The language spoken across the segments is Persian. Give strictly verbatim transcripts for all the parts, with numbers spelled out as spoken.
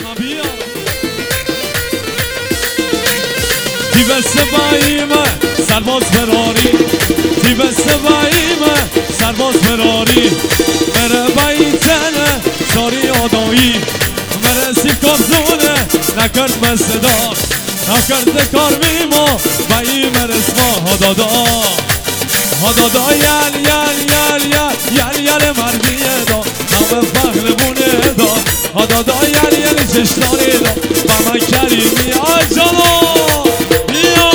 اما بیا تیبست باییمه سرباز فراری تیبست باییمه سرباز فراری مره باییتنه ساری آدایی مره سی کابزونه نکرد مستدار نکرد کار میما باییمه رسما هدادا هدادا یل یل یل یل یل یل مردیه دا نام فخر بونه دا هدادا یل یل چشتانی دا با من کریمی آجالا بیا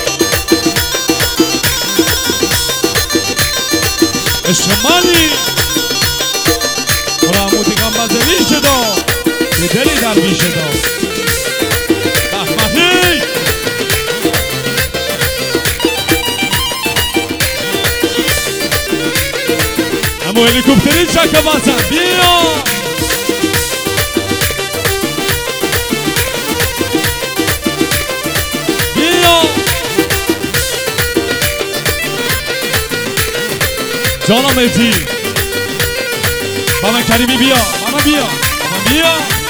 اشمالی راموتی کم بزنی شدا به دلی در بی شدا احمدی امو هلیکوپتری چکه بازن بیا بیا جانا میتی بابا کریمی بیا بابا بیا بابا بیا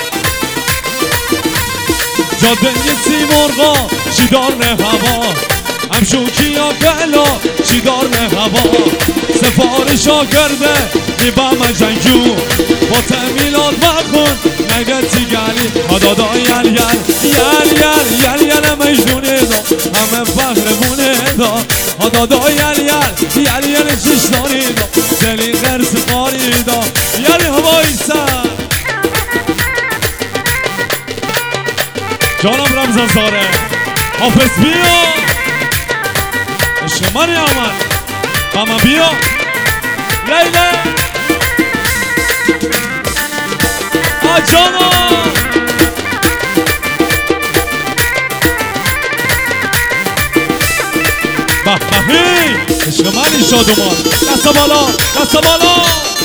جاده سی مرغا چی دار نه هوا هم شوکی یا بلا چی دار نه هوا سفارشا کرده میبام جنگو با تمیلات بخون نگتی گلی هدادا یل یل یل یل یل یل مجنونه دا همه فخر بونه دا هدادا یل یل یل یل چشتانی دا دلی غرس قاری دا یل هوایی سر جانم رمزان زاره حافظ بیا شماری آمد ماما بیا لیله آجانا بحبهی عشق منی شادومان دست بالا دست بالا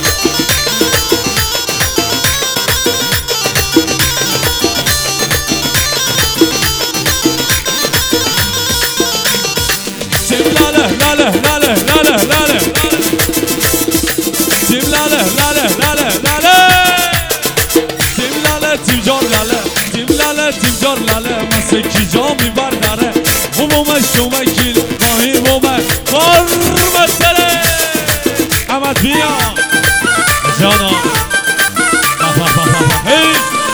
سیم لاله لاله لاله لاله لاله سیم لاله لاله لاله لاله سیم لاله تیم جار لاله تیم لاله تیم جار لاله مثل کی جا میبر داره بومه شومه کیل ماهی بومه کار مسئله احمد بیا جانا هی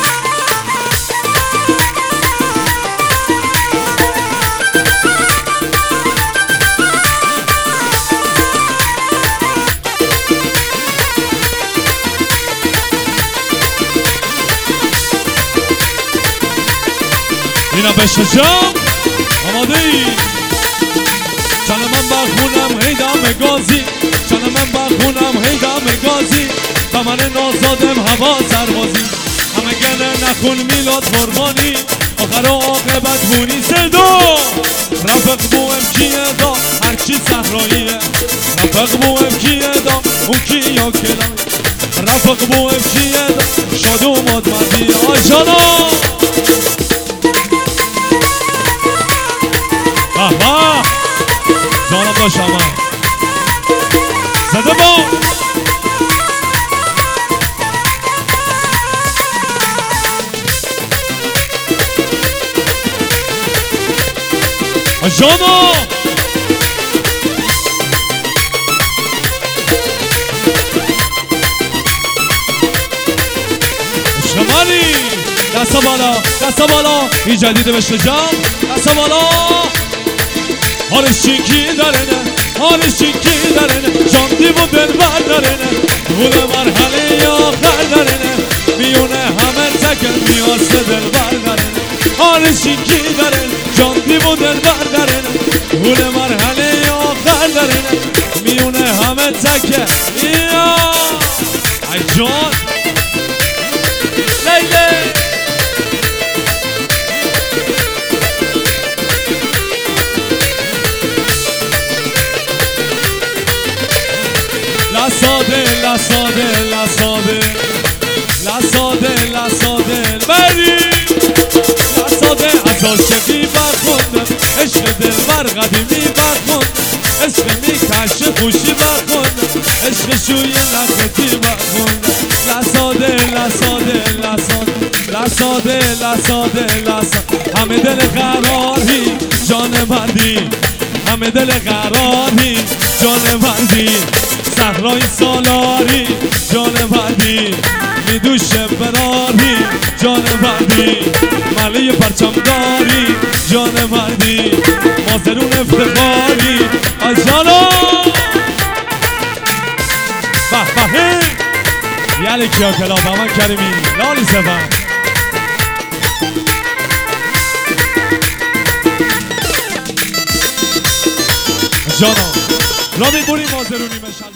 اینا بشه جام آماده ای چنه من بخونم هیدم گازی چنه من بخونم هیدم گازی و من نازادم هوا سربازی همه گله نخون میلاد قربانی آخر عاقبت بونی سدو رفق بوهم کیه دا هرچی صحراییه رفق بوهم کیه دا اون کی یا کلای رفق بوهم کیه دا شادو مادمدی آشانا آها جانم داشت همه زده با جانا شمالی دست بالا دست بالا این جدیده بشه جام دست بالا حالش چینکی داره نه حالش چینکی داره نه جان دیو دل بر داره نه گل مرحله آخر داره نه میونه همه تکن میاست دل بر داره نه حالش چینکی داره نه جان دیو دل بر داره نه گل مرحله آخر داره نه میونه همه تکن یا ای جان لیله La sade, la sade, la sade, la sade, la sade, beri. La sade, az عاشقی بخوندم عشق دلبر قدیمی بخوندم عشق میکش خوشی بخوندم عشق شوی نختی بخوندم La sade, la sade, la sade, la sade, لحظا دل لحظا همه دل قراری جان مردی همه دل قراری جان مردی صحرای سالاری جان مردی میدوشه براری جان مردی ملی پرچمداری جان مردی مازرون افتخاری آجالا به به یلی کیا کلا دامن کریمی لالی سفن جانا را ببوری مازرونی مشل